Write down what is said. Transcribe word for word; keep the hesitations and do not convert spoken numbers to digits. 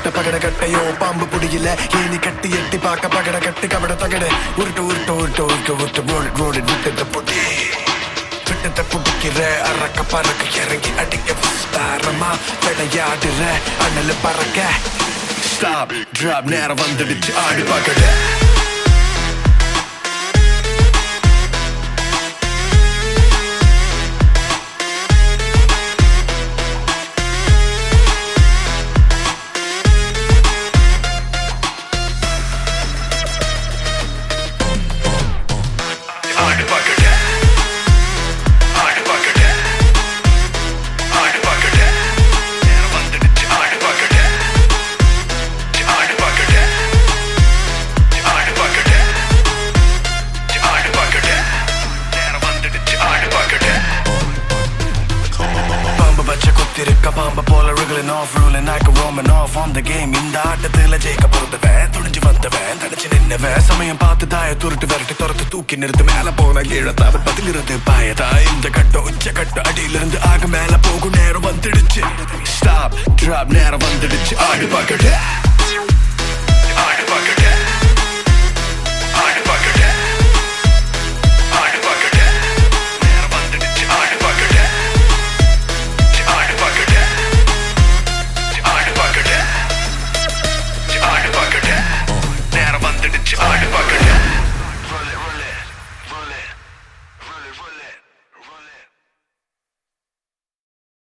சுருட்ட பகட கட்டையோ பாம்பு புடியில ஏனி கட்டி எட்டி பார்க்க பகட கட்டு கபட தகட உருட்டு உருட்டு உருட்டு உருட்டு உருட்டு ரோடு ரோடு விட்டு புடி விட்டத்தை புடிக்கிற அறக்க பறக்க இறங்கி அடிக்க விஸ்தாரமா விளையாடுற அண்ணல பறக்க ஸ்டாப் டிராப் நேரம் வந்துடுச்சு ஆடி பகட பாம்ப போல wriggling off ruling like a roaming off on the game இந்த ஆட்டத்துல ஜெயிக்க பொறுத்தவன் துணிஞ்சு வந்தவன் தனிச்சு நின்னவன் சமயம் பார்த்து தாய துருட்டு விரட்டி துரத்து தூக்கி நிறுத்து மேல போன கீழத்தாவ பதிலிருந்து பாயதா இந்த கட்டம் உச்ச கட்டம் அடியிலிருந்து ஆக மேல போகும் நேரம் வந்துடுச்சு ஸ்டாப் டிராப் நேரம் வந்துடுச்சு ஆடி பகட